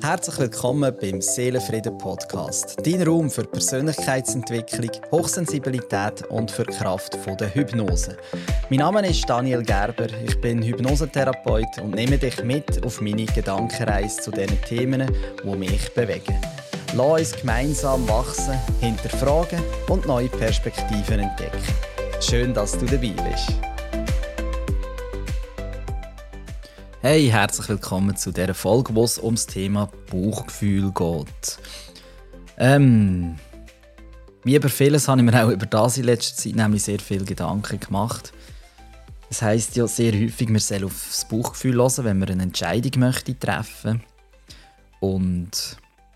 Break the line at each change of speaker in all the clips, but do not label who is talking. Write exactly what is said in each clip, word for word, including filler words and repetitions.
Herzlich willkommen beim Seelenfrieden Podcast. Dein Raum für Persönlichkeitsentwicklung, Hochsensibilität und für die Kraft der Hypnose. Mein Name ist Daniel Gerber, ich bin Hypnosetherapeut und nehme dich mit auf meine Gedankenreise zu den Themen, die mich bewegen. Lass uns gemeinsam wachsen, hinterfragen und neue Perspektiven entdecken. Schön, dass du dabei bist. Hey, herzlich willkommen zu dieser Folge, wo es um das Thema Bauchgefühl geht. Ähm, wie über vieles habe ich mir auch über das in letzter Zeit nämlich sehr viele Gedanken gemacht. Es heisst ja sehr häufig, man soll auf das Bauchgefühl hören, wenn man eine Entscheidung möchte treffen. Und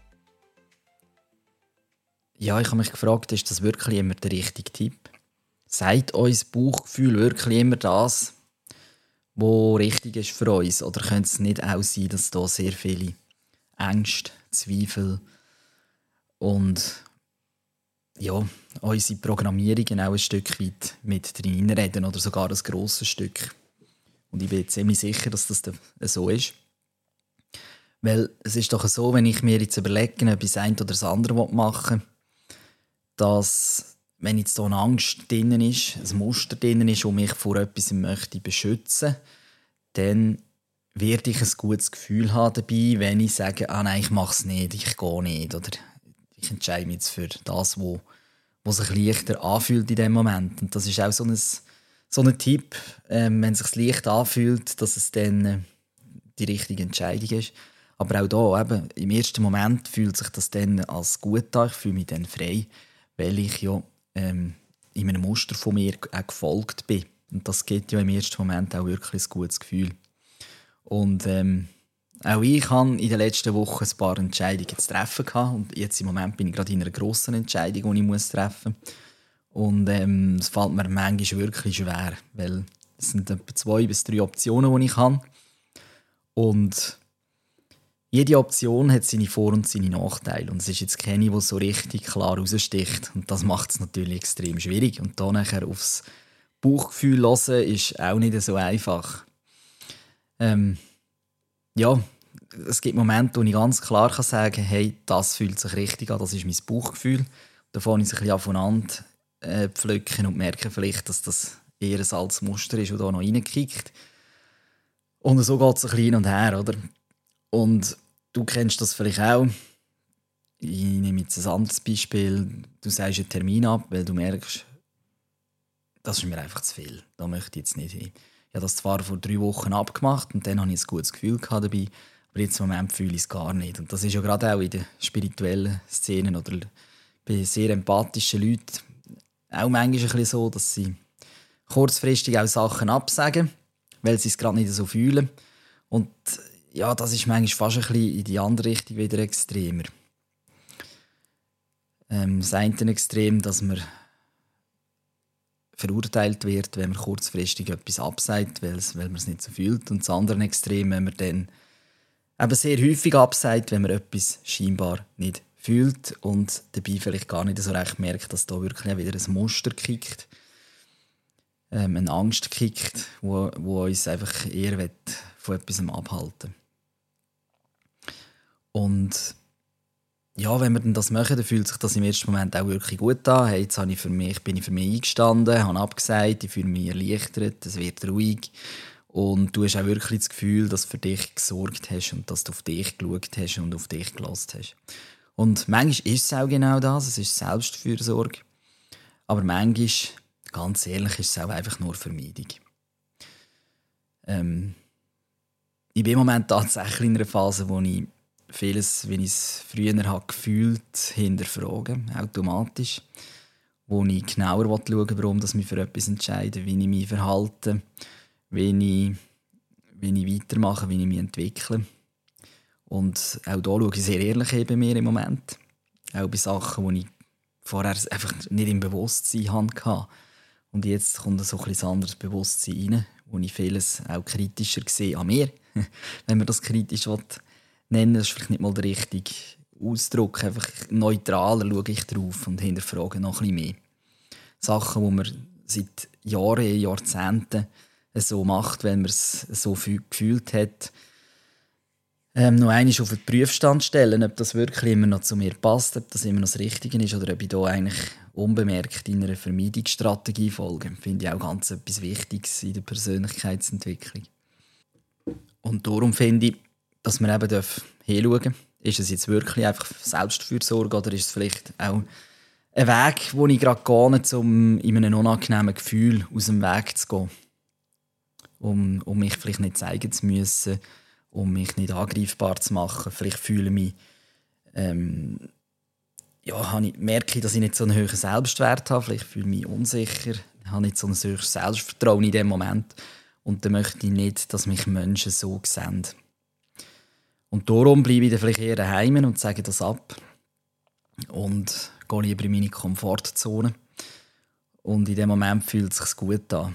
ja, ich habe mich gefragt, ist das wirklich immer der richtige Tipp? Sagt uns Bauchgefühl wirklich immer das, wo richtig ist für uns? Oder könnte es nicht auch sein, dass da sehr viele Ängste, Zweifel und ja, unsere Programmierungen auch ein Stück weit mit reinreden oder sogar ein grosses Stück? Und ich bin ziemlich sicher, dass das so ist. Weil es ist doch so, wenn ich mir jetzt überlege, ob ich das eine oder das andere machen will, dass, wenn jetzt hier eine Angst drin ist, ein Muster drin ist, das mich vor etwas möchte beschützen, dann werde ich ein gutes Gefühl haben dabei, wenn ich sage, ah nein, ich mache es nicht, ich gehe nicht. Oder ich entscheide mich jetzt für das, wo, wo sich leichter anfühlt in dem Moment. Und das ist auch so ein, so ein Tipp, ähm, wenn es sich leicht anfühlt, dass es dann äh, die richtige Entscheidung ist. Aber auch da, eben, im ersten Moment fühlt sich das dann als gut an, ich fühle mich dann frei, weil ich ja ähm, in einem Muster von mir auch gefolgt bin. Und das gibt ja im ersten Moment auch wirklich ein gutes Gefühl. Und ähm, auch ich hatte in den letzten Wochen ein paar Entscheidungen zu treffen gehabt. Und jetzt im Moment bin ich gerade in einer grossen Entscheidung, die ich muss treffen muss. Und ähm, es fällt mir manchmal wirklich schwer, weil es sind etwa zwei bis drei Optionen, die ich habe. Und jede Option hat seine Vor- und seine Nachteile. Und es ist jetzt keine, die so richtig klar raussticht. Und das macht es natürlich extrem schwierig. Und da nachher aufs Bauchgefühl hören ist auch nicht so einfach. Ähm, ja, es gibt Momente, wo ich ganz klar kann sagen kann, hey, das fühlt sich richtig an, das ist mein Bauchgefühl. Da fange ich es ein bisschen voneinander äh, pflücken und merke vielleicht, dass das eher ein altes Muster ist, das da noch reinkickt. Und so geht es ein bisschen hin und her, oder? Und du kennst das vielleicht auch. Ich nehme jetzt ein anderes Beispiel. Du sagst einen Termin ab, weil du merkst, das ist mir einfach zu viel. Da möchte ich jetzt nicht hin. Ich habe das zwar vor drei Wochen abgemacht und dann hatte ich ein gutes Gefühl dabei, aber jetzt im Moment fühle ich es gar nicht. Und das ist ja gerade auch in den spirituellen Szenen oder bei sehr empathischen Leuten auch manchmal ein bisschen so, dass sie kurzfristig auch Sachen absagen, weil sie es gerade nicht so fühlen. Und ja, das ist manchmal fast ein bisschen in die andere Richtung wieder extremer. Ähm, das eine Extrem, dass man verurteilt wird, wenn man kurzfristig etwas absagt, weil, weil man es nicht so fühlt. Und das andere Extrem, wenn man dann eben sehr häufig absagt, wenn man etwas scheinbar nicht fühlt und dabei vielleicht gar nicht so recht merkt, dass da wirklich wieder ein Muster kickt, ähm, eine Angst kickt, wo, wo uns einfach eher von etwas abhalten will. Und ja, wenn wir denn das machen, dann fühlt sich das im ersten Moment auch wirklich gut an. Hey, jetzt habe ich für mich, bin ich für mich eingestanden, habe abgesagt, ich fühle mich erleichtert, es wird ruhig. Und du hast auch wirklich das Gefühl, dass du für dich gesorgt hast und dass du auf dich geschaut hast und auf dich gelassen hast. Und manchmal ist es auch genau das, es ist Selbstfürsorge. Aber manchmal, ganz ehrlich, ist es auch einfach nur Vermeidung. Ähm, ich bin im Moment tatsächlich in einer Phase, wo ich vieles, wie ich es früher habe gefühlt, hinterfragen, automatisch. Wo ich genauer schauen will, warum ich mich für etwas entscheide, wie ich mich verhalte, wie ich, wie ich weitermache, wie ich mich entwickle. Und auch da schaue ich sehr ehrlich bei mir im Moment. Auch bei Sachen, die ich vorher einfach nicht im Bewusstsein hatte. Und jetzt kommt so ein bisschen ein anderes Bewusstsein rein, wo ich vieles auch kritischer sehe an mir. Wenn man das kritisch nennen will, das ist vielleicht nicht mal der richtige Ausdruck. Einfach neutraler schaue ich drauf und hinterfrage noch ein bisschen mehr. Sachen, die man seit Jahren, Jahrzehnten so macht, wenn man es so gefühlt hat, ähm, noch einmal auf den Prüfstand stellen, ob das wirklich immer noch zu mir passt, ob das immer noch das Richtige ist oder ob ich da eigentlich unbemerkt in einer Vermeidungsstrategie folge. Finde ich auch ganz etwas Wichtiges in der Persönlichkeitsentwicklung. Und darum finde ich, dass man eben hinschauen darf, ist es jetzt wirklich einfach Selbstfürsorge oder ist es vielleicht auch ein Weg, den ich gerade gehe, um in einem unangenehmen Gefühl aus dem Weg zu gehen. Um, um mich vielleicht nicht zeigen zu müssen, um mich nicht angreifbar zu machen. Vielleicht fühle ich mich, ähm, ja, ich, merke ich, dass ich nicht so einen hohen Selbstwert habe. Vielleicht fühle ich mich unsicher, habe nicht so ein hohes Selbstvertrauen in dem Moment. Und dann möchte ich nicht, dass mich Menschen so sehen. Und darum bleibe ich dann vielleicht eher daheim und sage das ab. Und gehe lieber in meine Komfortzone. Und in dem Moment fühlt es sich gut an.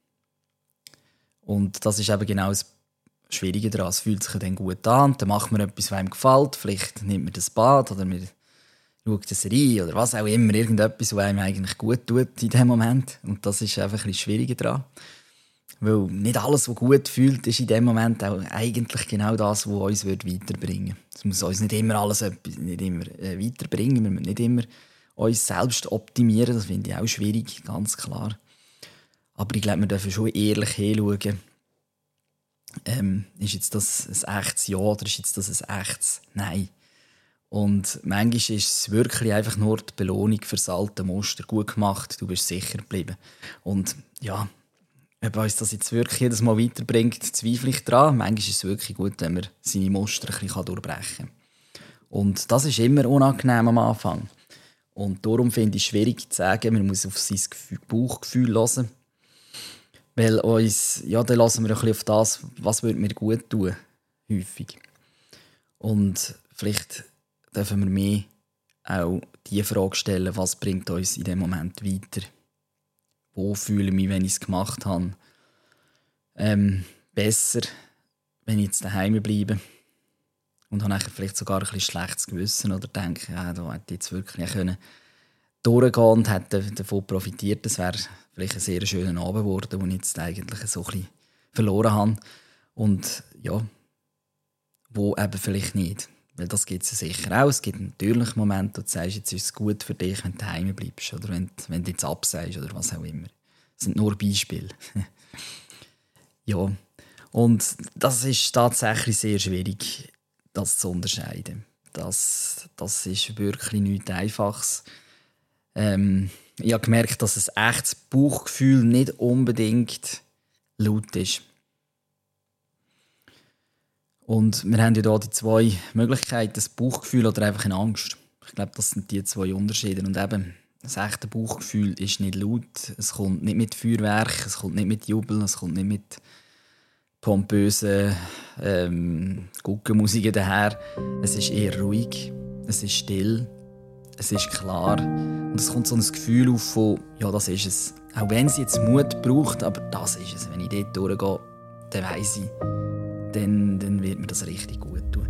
Und das ist eben genau das Schwierige daran. Es fühlt sich dann gut an, dann macht man etwas, was einem gefällt. Vielleicht nimmt man das Bad oder man schaut eine Serie oder was auch immer. Irgendetwas, was einem eigentlich gut tut in dem Moment. Und das ist einfach ein bisschen schwieriger daran. Weil nicht alles, was gut fühlt, ist in dem Moment auch eigentlich genau das, was uns weiterbringen würde. Es muss uns nicht immer alles etwas, nicht immer, äh, weiterbringen. Wir müssen nicht immer uns selbst optimieren. Das finde ich auch schwierig, ganz klar. Aber ich glaube, wir dürfen schon ehrlich hinschauen. Ähm, ist jetzt das ein echtes Ja oder ist jetzt das ein echtes Nein? Und manchmal ist es wirklich einfach nur die Belohnung für das alte Muster. Gut gemacht, du bist sicher geblieben. Und ja, ob uns das jetzt wirklich jedes Mal weiterbringt, zweifle ich daran. Manchmal ist es wirklich gut, wenn man seine Muster ein bisschen durchbrechen kann. Und das ist immer unangenehm am Anfang. Und darum finde ich es schwierig zu sagen, man muss auf sein Bauchgefühl hören. Weil uns, ja, dann lassen wir ein bisschen auf das, was würde mir gut tun, häufig. Und vielleicht dürfen wir mehr auch die Frage stellen, was bringt uns in dem Moment weiter? Wo fühle ich mich, wenn ich es gemacht habe? Ähm, besser, wenn ich jetzt daheim bleibe und habe vielleicht sogar ein bisschen schlechtes Gewissen oder denke, ja, da hätte ich jetzt wirklich können durchgehen und hätte davon profitiert. Das wäre vielleicht ein sehr schöner Abend geworden, den ich jetzt eigentlich so ein bisschen verloren habe. Und ja, wo eben vielleicht nicht. Weil das gibt es ja sicher auch. Es gibt natürlich Momente, wo du sagst, jetzt ist es gut für dich, wenn du daheim bleibst oder wenn, wenn du jetzt absagst oder was auch immer. Das sind nur Beispiele. Ja, und das ist tatsächlich sehr schwierig, das zu unterscheiden. Das, das ist wirklich nichts Einfaches. Ähm, ich habe gemerkt, dass ein echtes Bauchgefühl nicht unbedingt laut ist. Und wir haben ja hier die zwei Möglichkeiten, das Bauchgefühl oder einfach eine Angst. Ich glaube, das sind die zwei Unterschiede. Und eben, das echte Bauchgefühl ist nicht laut, es kommt nicht mit Feuerwerk, es kommt nicht mit Jubel, es kommt nicht mit pompösen ähm, Guckenmusik daher. Es ist eher ruhig, es ist still, es ist klar und es kommt so ein Gefühl auf von, ja, das ist es. Auch wenn es jetzt Mut braucht, aber das ist es. Wenn ich dort durchgehe, dann weiss ich, dann, dann wird mir das richtig gut tun.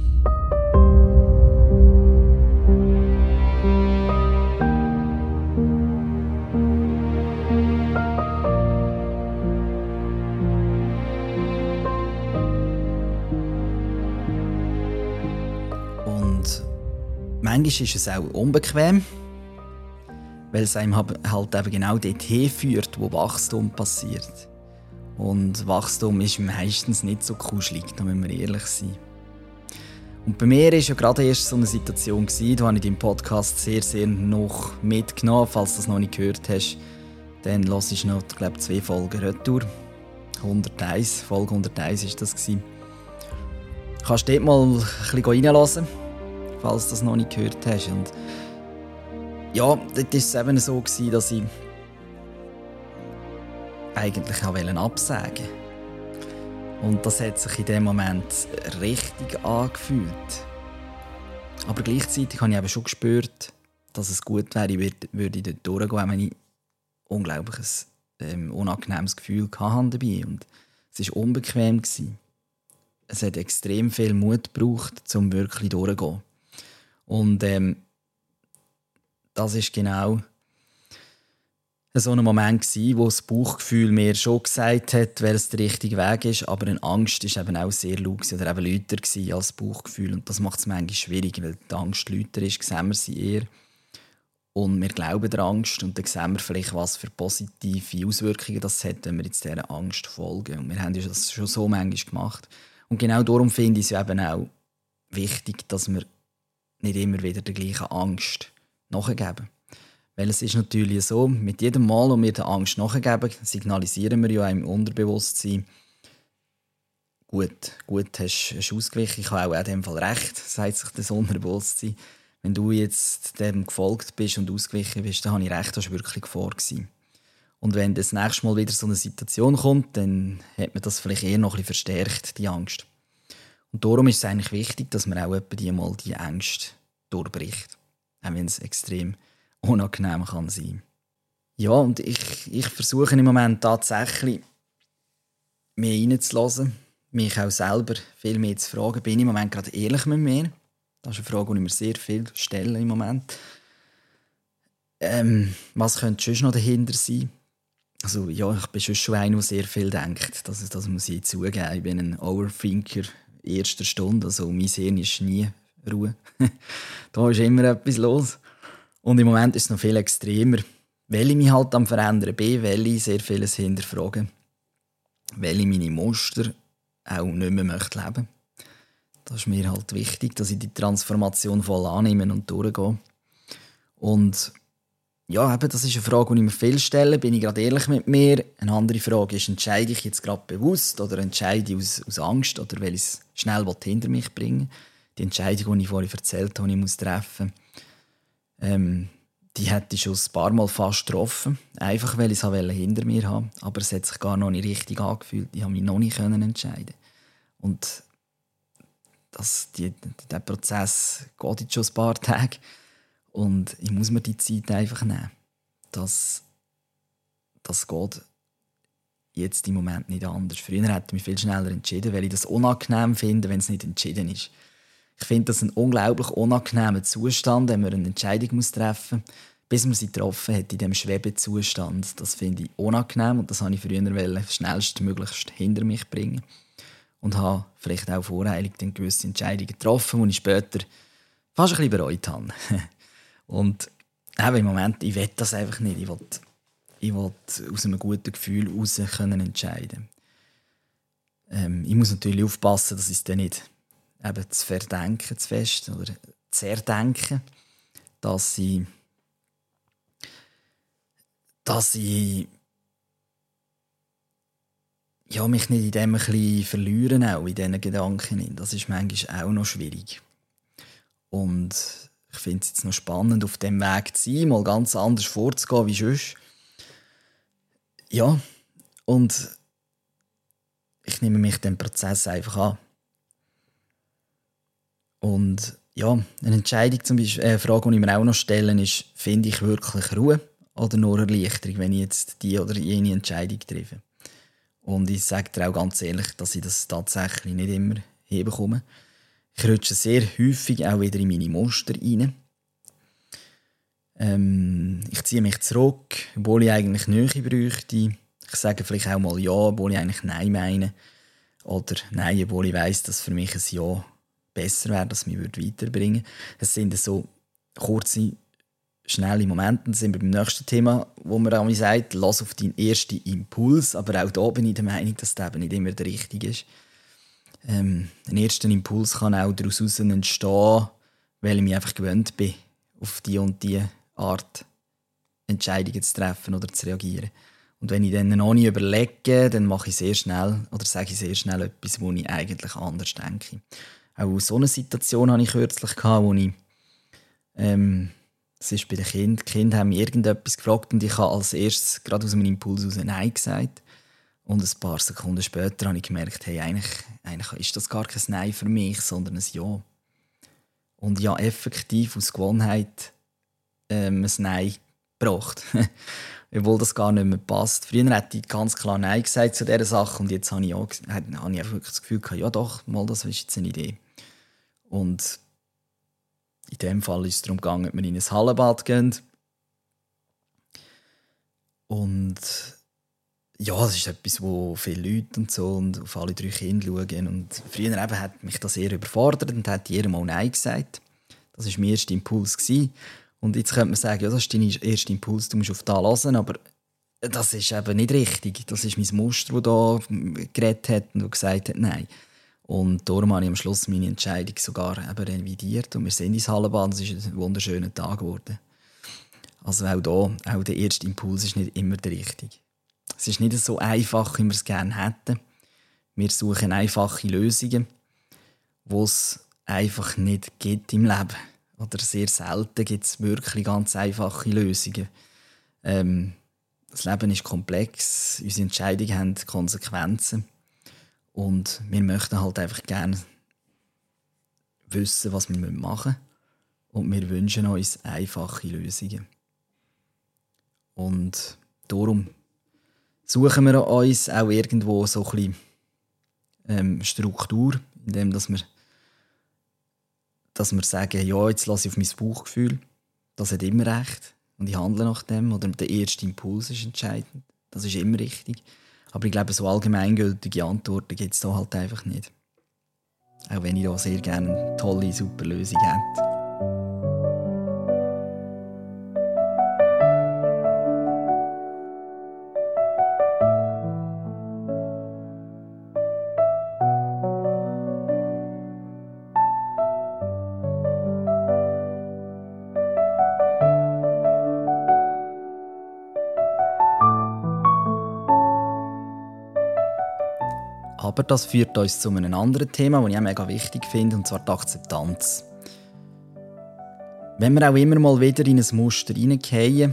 Und manchmal ist es auch unbequem, weil es einem halt eben genau dorthin führt, wo Wachstum passiert. Und Wachstum ist meistens nicht so kuschelig, da müssen wir ehrlich sein. Und bei mir war ja gerade erst so eine Situation, da habe ich deinen Podcast sehr, sehr noch mitgenommen. Falls du das noch nicht gehört hast, dann hörst du noch, glaube ich, zwei Folgen Retour. hunderteins, Folge hunderteins war das. Du kannst dort mal ein bisschen reinhören, falls du das noch nicht gehört hast. Und ja, dort war es eben so, dass ich eigentlich auch absagen wollte. Und das hat sich in dem Moment richtig angefühlt. Aber gleichzeitig habe ich eben schon gespürt, dass es gut wäre, ich würde dort durchgehen, wenn ich unglaubliches, ähm, unangenehmes Gefühl hatte dabei. Und es war unbequem. Es hat extrem viel Mut gebraucht, um wirklich durchzugehen. Und ähm, das ist genau so ein Moment gsi, wo das Bauchgefühl mir schon gesagt hat, welches der richtige Weg ist, aber eine Angst ist eben auch sehr laut gewesen, oder eben lauter gewesen als das Bauchgefühl. Und das macht es manchmal schwierig, weil die Angst lauter ist, sehen wir sie eher. Und wir glauben der Angst und dann sehen wir vielleicht, was für positive Auswirkungen das hat, wenn wir jetzt dieser Angst folgen. Und wir haben das schon so manchmal gemacht. Und genau darum finde ich es eben auch wichtig, dass wir nicht immer wieder der gleichen Angst nachgeben. Weil es ist natürlich so, mit jedem Mal, wo wir der Angst nachgeben, signalisieren wir ja im Unterbewusstsein, gut, gut, hast du ausgewichen, ich habe auch in dem Fall recht, sagt sich das Unterbewusstsein. Wenn du jetzt dem gefolgt bist und ausgewichen bist, dann habe ich recht, das war wirklich vor. Und wenn das nächste Mal wieder so eine Situation kommt, dann hat man das vielleicht eher noch ein bisschen verstärkt, die Angst. Und darum ist es eigentlich wichtig, dass man auch etwa die mal die Ängste durchbricht. Auch wenn es extrem unangenehm kann sein. Ja, und ich, ich versuche im Moment tatsächlich, mehr reinzulassen, mich auch selber viel mehr zu fragen. Bin ich im Moment gerade ehrlich mit mir? Das ist eine Frage, die ich mir sehr viel stelle im Moment. Ähm, was könnte sonst noch dahinter sein? Also, ja, ich bin schon einer, der sehr viel denkt. Das, das muss ich zugeben. Ich bin ein Overthinker erster Stunde. Also, mein Hirn ist nie Ruhe. Da ist immer etwas los. Und im Moment ist es noch viel extremer, weil ich mich halt am Verändern bin, weil ich sehr vieles hinterfrage, weil ich meine Muster auch nicht mehr möchte leben. Das ist mir halt wichtig, dass ich die Transformation voll annehme und durchgehe. Und ja, eben, das ist eine Frage, die ich mir viel stelle. Bin ich gerade ehrlich mit mir? Eine andere Frage ist, entscheide ich jetzt gerade bewusst oder entscheide ich aus, aus Angst oder weil ich es schnell hinter mich bringen will? Die Entscheidung, die ich vorhin erzählt habe, die ich muss treffen muss, Ähm, die hätte ich schon ein paar Mal fast getroffen. Einfach, weil ich es hinter mir haben wollte. Aber es hat sich gar noch nicht richtig angefühlt. Ich konnte mich noch nicht entscheiden. Und das, die, der Prozess geht jetzt schon ein paar Tage. Und ich muss mir die Zeit einfach nehmen. Das, das geht jetzt im Moment nicht anders. Früher hätte ich mich viel schneller entschieden, weil ich das unangenehm finde, wenn es nicht entschieden ist. Ich finde das ein unglaublich unangenehmer Zustand, wenn man eine Entscheidung treffen muss, bis man sie getroffen hat in diesem Schwebezustand. Das finde ich unangenehm und das wollte ich früher schnellstmöglichst hinter mich bringen. Und habe vielleicht auch voreilig dann gewisse Entscheidungen getroffen, die ich später fast ein bisschen bereut habe. Und eben im Moment, ich will das einfach nicht. Ich will, ich will aus einem guten Gefühl heraus entscheiden. Ähm, ich muss natürlich aufpassen, dass ich es dann nicht eben zu verdenken, zu fest oder zu erdenken, dass ich, dass ich ja, mich nicht in dem ein bisschen verlieren, auch in diesen Gedanken. Das ist manchmal auch noch schwierig. Und ich finde es jetzt noch spannend, auf dem Weg zu sein, mal ganz anders vorzugehen wie sonst. Ja, und ich nehme mich dem Prozess einfach an. Und ja, eine Entscheidung, zum Beispiel, eine Frage, die ich mir auch noch stelle, ist, finde ich wirklich Ruhe oder nur Erleichterung, wenn ich jetzt die oder jene Entscheidung treffe? Und ich sage dir auch ganz ehrlich, dass ich das tatsächlich nicht immer hinbekomme. Ich rutsche sehr häufig auch wieder in meine Muster rein. Ähm, ich ziehe mich zurück, obwohl ich eigentlich Nähe bräuchte. Ich sage vielleicht auch mal Ja, obwohl ich eigentlich Nein meine. Oder Nein, obwohl ich weiss, dass für mich ein Ja besser wäre, dass es mich weiterbringen würde. Es sind so kurze, schnelle Momente. Dann sind wir beim nächsten Thema, wo man an mich sagt, lass auf deinen ersten Impuls. Aber auch da bin ich der Meinung, dass das eben nicht immer der richtige ist. Ähm, ein erster Impuls kann auch daraus entstehen, weil ich mich einfach gewöhnt bin, auf die und die Art Entscheidungen zu treffen oder zu reagieren. Und wenn ich dann noch nicht überlege, dann mache ich sehr schnell oder sage ich sehr schnell etwas, wo ich eigentlich anders denke. Auch so eine Situation hatte ich kürzlich, wo ich ähm, das ist bei den Kindern. Die Kinder haben mich irgendetwas gefragt und ich habe als erstes gerade aus meinem Impuls heraus Nein gesagt. Und ein paar Sekunden später habe ich gemerkt, hey, eigentlich, eigentlich ist das gar kein Nein für mich, sondern ein Ja. Und ja, effektiv aus Gewohnheit ähm, ein Nein gebracht. Obwohl das gar nicht mehr passt. Früher hätte ich ganz klar Nein gesagt zu dieser Sache und jetzt habe ich, auch, habe ich einfach wirklich das Gefühl gehabt, ja doch, mal, das ist jetzt eine Idee. Und in dem Fall ist es darum gegangen, dass wir in ein Hallenbad gehen. Und ja, es ist etwas, wo viele Leute und so und auf alle drei Kinder schauen. Und früher eben hat mich das sehr überfordert und hat jedem mal Nein gesagt. Das war mein erster Impuls gewesen. Und jetzt könnte man sagen, ja, das ist dein erster Impuls, du musst auf das hören, aber das ist eben nicht richtig. Das ist mein Muster, das da geredet hat und gesagt hat, nein. Und darum habe ich am Schluss meine Entscheidung sogar eben revidiert und wir sind ins Hallenbad. Es ist ein wunderschöner Tag geworden. Also auch da, auch der erste Impuls ist nicht immer der richtige. Es ist nicht so einfach, wie wir es gerne hätten. Wir suchen einfache Lösungen, die es einfach nicht gibt im Leben. Oder sehr selten gibt es wirklich ganz einfache Lösungen. Ähm, das Leben ist komplex, unsere Entscheidungen haben Konsequenzen. Und wir möchten halt einfach gerne wissen, was wir machen müssen. Und wir wünschen uns einfache Lösungen. Und darum suchen wir uns auch irgendwo so ein bisschen ähm, Struktur, indem dass wir, dass wir sagen, ja, jetzt lasse ich auf mein Bauchgefühl, das hat immer recht und ich handle nach dem. Oder der erste Impuls ist entscheidend, das ist immer richtig. Aber ich glaube, so allgemeingültige Antworten gibt es da halt einfach nicht. Auch wenn ich da sehr gerne eine tolle, super Lösung hätte. Aber das führt uns zu einem anderen Thema, das ich auch mega wichtig finde, und zwar die Akzeptanz. Wenn wir auch immer mal wieder in ein Muster hineingehen,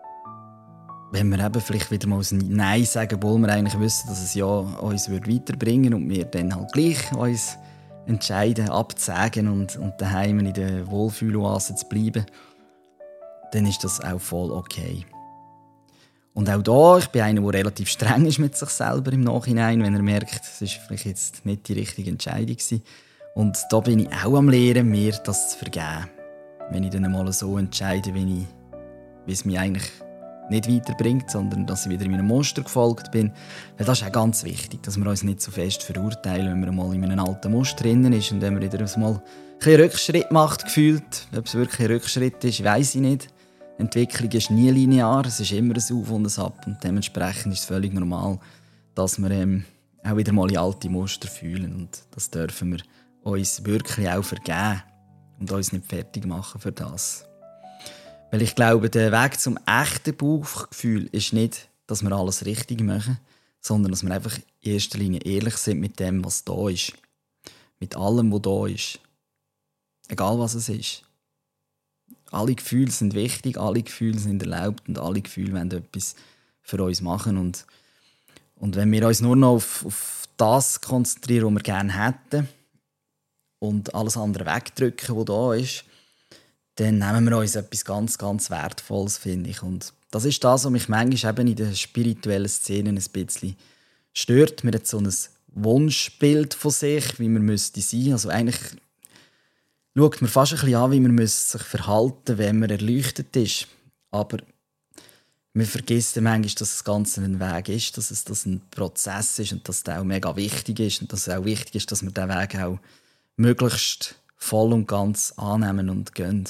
wenn wir eben vielleicht wieder mal ein Nein sagen, obwohl wir eigentlich wissen, dass es ja uns weiterbringen würde und wir dann halt gleich uns entscheiden, abzusagen und, und daheim in der Wohlfühloase zu bleiben, dann ist das auch voll okay. Und auch da, ich bin einer, der relativ streng ist mit sich selber im Nachhinein, wenn er merkt, es war vielleicht jetzt nicht die richtige Entscheidung gewesen. Und da bin ich auch am Lernen, mir das zu vergeben. Wenn ich dann einmal so entscheide, wie, ich, wie es mich eigentlich nicht weiterbringt, sondern dass ich wieder in meinem Muster gefolgt bin. Weil das ist auch ganz wichtig, dass wir uns nicht so fest verurteilen, wenn man mal in einem alten Muster drin ist und wenn man wieder mal einen Rückschritt macht, gefühlt. Ob es wirklich ein Rückschritt ist, weiss ich nicht. Entwicklung ist nie linear, es ist immer ein Auf und ein Ab. Und dementsprechend ist es völlig normal, dass wir ähm, auch wieder mal in alte Muster fühlen. Und das dürfen wir uns wirklich auch vergeben und uns nicht fertig machen für das. Weil ich glaube, der Weg zum echten Bauchgefühl ist nicht, dass wir alles richtig machen, sondern dass wir einfach in erster Linie ehrlich sind mit dem, was da ist. Mit allem, was da ist. Egal, was es ist. Alle Gefühle sind wichtig, alle Gefühle sind erlaubt und alle Gefühle wollen etwas für uns machen. Und, und wenn wir uns nur noch auf, auf das konzentrieren, was wir gerne hätten und alles andere wegdrücken, was da ist, dann nehmen wir uns etwas ganz, ganz Wertvolles, finde ich. Und das ist das, was mich manchmal eben in der spirituellen Szene ein bisschen stört. Man hat so ein Wunschbild von sich, wie man müsste sein. Also eigentlich schaut man fast ein bisschen an, wie man sich verhalten müsste, wenn man erleuchtet ist. Aber man vergisst dann manchmal, dass das Ganze ein Weg ist, dass es das ein Prozess ist und dass der auch mega wichtig ist und dass es auch wichtig ist, dass wir diesen Weg auch möglichst voll und ganz annehmen und gehen.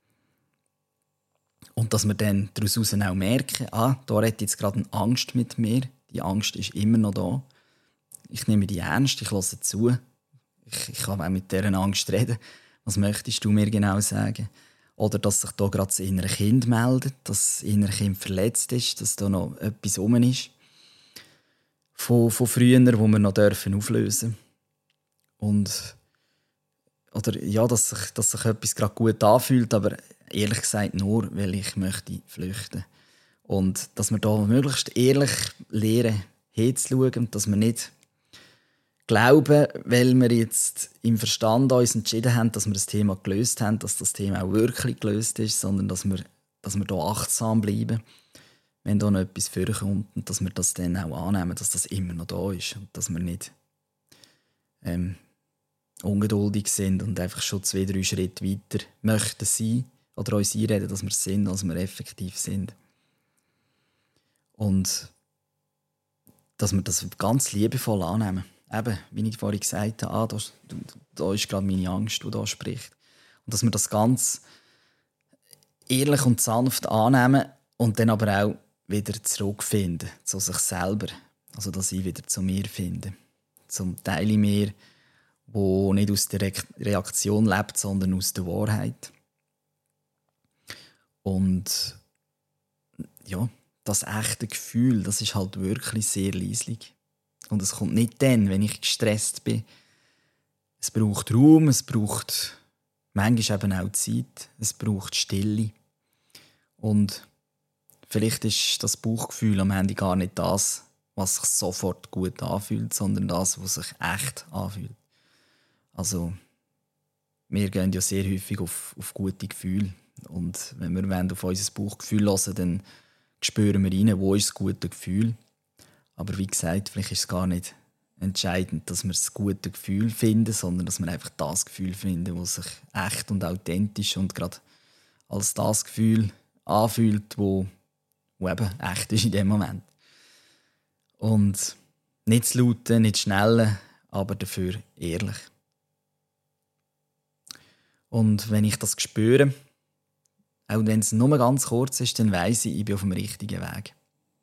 Und dass wir dann daraus auch merken, ah, da hat jetzt gerade eine Angst mit mir. Die Angst ist immer noch da. Ich nehme die ernst, ich höre zu. Ich, ich kann auch mit dieser Angst reden. Was möchtest du mir genau sagen? Oder dass sich da gerade das innere Kind meldet, dass das innere Kind verletzt ist, dass da noch etwas rum ist. Von, von früher, wo wir noch dürfen auflösen. Und oder ja, dass sich, dass sich etwas gerade gut anfühlt, aber ehrlich gesagt nur, weil ich möchte flüchten. Und dass wir da möglichst ehrlich lernen, hinzuschauen und dass wir nicht glauben, weil wir jetzt im Verstand uns entschieden haben, dass wir das Thema gelöst haben, dass das Thema auch wirklich gelöst ist, sondern dass wir, dass wir da achtsam bleiben, wenn da noch etwas vorkommt und dass wir das dann auch annehmen, dass das immer noch da ist und dass wir nicht ähm, ungeduldig sind und einfach schon zwei, drei Schritte weiter möchten sein oder uns einreden, dass wir es sind, als wir effektiv sind. Und dass wir das ganz liebevoll annehmen. Eben, wie ich vorhin gesagt habe, ah, da, da ist gerade meine Angst, die da spricht. Und dass wir das ganz ehrlich und sanft annehmen und dann aber auch wieder zurückfinden zu sich selber. Also, dass ich wieder zu mir finde. Zum Teil in mir, der nicht aus der Re- Reaktion lebt, sondern aus der Wahrheit. Und ja, das echte Gefühl, das ist halt wirklich sehr leislich. Und es kommt nicht dann, wenn ich gestresst bin. Es braucht Raum, es braucht manchmal eben auch Zeit, es braucht Stille. Und vielleicht ist das Bauchgefühl am Ende gar nicht das, was sich sofort gut anfühlt, sondern das, was sich echt anfühlt. Also, wir gehen ja sehr häufig auf, auf gute Gefühle. Und wenn wir auf unser Bauchgefühl hören, dann spüren wir rein, wo ist das gute Gefühl. Aber wie gesagt, vielleicht ist es gar nicht entscheidend, dass wir das gute Gefühl finden, sondern dass wir einfach das Gefühl finden, das sich echt und authentisch und gerade als das Gefühl anfühlt, wo, wo eben echt ist in dem Moment. Und nicht zu laut, nicht schnell, aber dafür ehrlich. Und wenn ich das spüre, auch wenn es nur ganz kurz ist, dann weiss ich, ich bin auf dem richtigen Weg.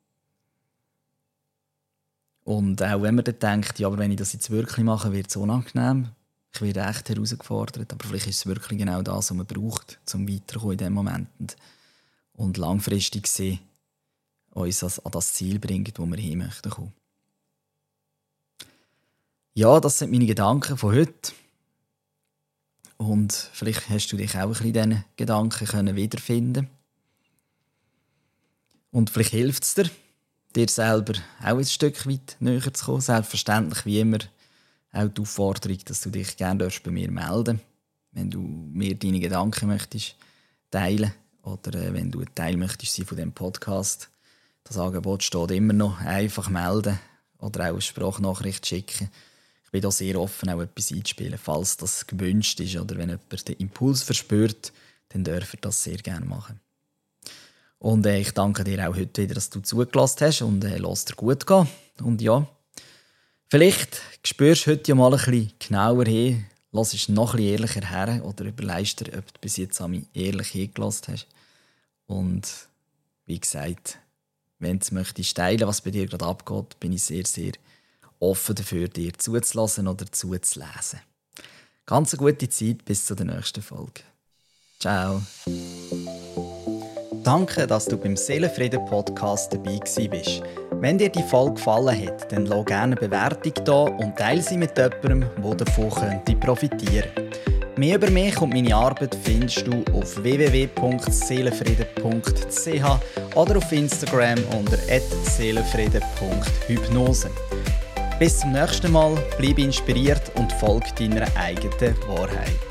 Und auch wenn man dann denkt, ja, aber wenn ich das jetzt wirklich mache, wird es unangenehm. Ich werde echt herausgefordert. Aber vielleicht ist es wirklich genau das, was man braucht, um weiterzukommen in diesem Moment. Und langfristig gesehen uns an das Ziel bringt, wo wir hin möchten kommen. Ja, das sind meine Gedanken von heute. Und vielleicht hast du dich auch ein bisschen in diesen Gedanken können wiederfinden. Und vielleicht hilft es dir, dir selber auch ein Stück weit näher zu kommen. Selbstverständlich wie immer auch die Aufforderung, dass du dich gerne bei mir melden darfst, wenn du mir deine Gedanken möchtest teilen oder äh, wenn du ein Teil möchtest sein von diesem Podcast. Das Angebot steht immer noch. Einfach melden oder auch eine Sprachnachricht schicken. Ich bin da sehr offen, auch etwas einzuspielen, falls das gewünscht ist oder wenn jemand den Impuls verspürt, dann dürft ihr das sehr gerne machen. Und äh, ich danke dir auch heute wieder, dass du zugelassen hast und äh, lass dir gut gehen. Und ja, vielleicht spürst du heute ja mal ein bisschen genauer hin, lass es noch ein bisschen ehrlicher her oder überlegst dir, ob du bis jetzt an mich ehrlich hingelassen hast. Und wie gesagt, wenn du möchtest teilen, was bei dir gerade abgeht, bin ich sehr, sehr offen dafür, dir zuzulassen oder zuzulesen. Ganz eine gute Zeit bis zur nächsten Folge. Ciao. Danke, dass du beim Seelenfrieden-Podcast dabei gewesen bist. Wenn dir die Folge gefallen hat, dann lass gerne eine Bewertung da und teile sie mit jemandem, der davon könnte profitieren könnte. Mehr über mich und meine Arbeit findest du auf w w w punkt seelenfrieden punkt c h oder auf Instagram unter at seelenfrieden punkt hypnose. Bis zum nächsten Mal, bleib inspiriert und folge deiner eigenen Wahrheit.